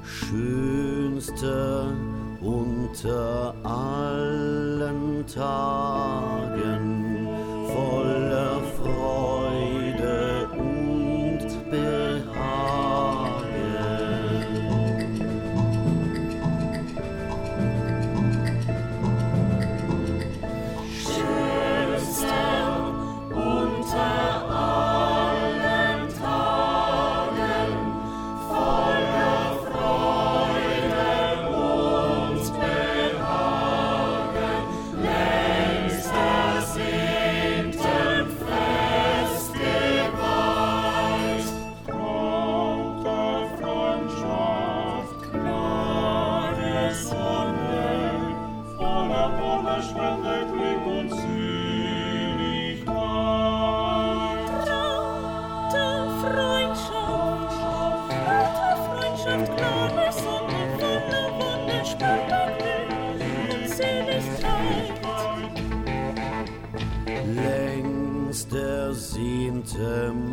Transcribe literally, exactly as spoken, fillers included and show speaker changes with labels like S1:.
S1: schönste unter allen Tagen, voller Freude und Behagen.
S2: Schönste unter allen Tagen, voller Freude und Behagen, längst ersehnten Fest geweiht. Traut der Freundschaft, klare Sonne, voller voller Spende, Glück und Seligkeit.
S3: Traut der Freundschaft, Traut der Freundschaft, klare Sonne, voller Wonne, Spende, Glück und Seligkeit.
S1: Längst ersehnte